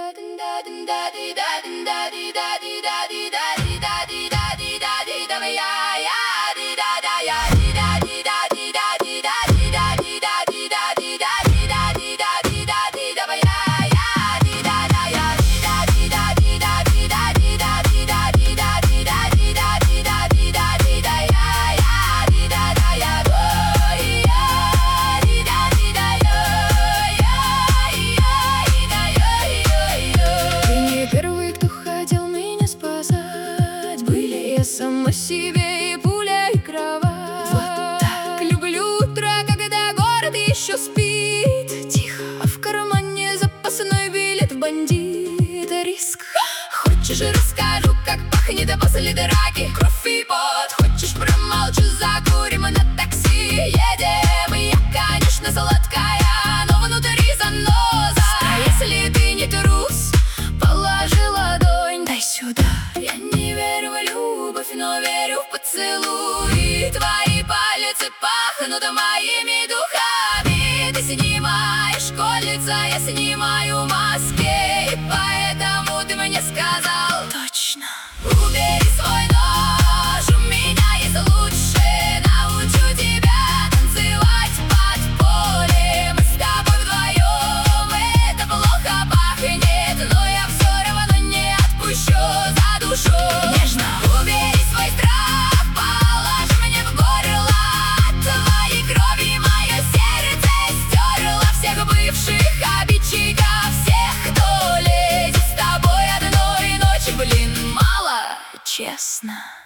Сама себе и пуля, и кровать. Вот так. Люблю утро, когда город еще спит. Тихо. А в кармане запасной билет в бандит. Риск. Хочешь, расскажу, как пахнет после драки кровь и пот. Хочешь, промолчу, закурим на такси. Едем, и я, конечно, сладкая, но внутри заноза. А если ты не трус, положи ладонь, дай сюда. Я не верю в любовь, но верю в поцелуй. Твои пальцы пахнут моими духами. Ты снимаешь кольца, я снимаю маски. И поэтому ты мне сказал: точно. убери свой нож, у меня есть лучшее. Научу тебя танцевать под поле. Мы с тобой вдвоем, это плохо пахнет, но я все равно не отпущу. За душу нежно. Убери свой страх, положи мне в горло. От твоей крови мое сердце стерло всех бывших обидчиков, всех, кто лезет с тобой одной ночи. Блин, мало, честно.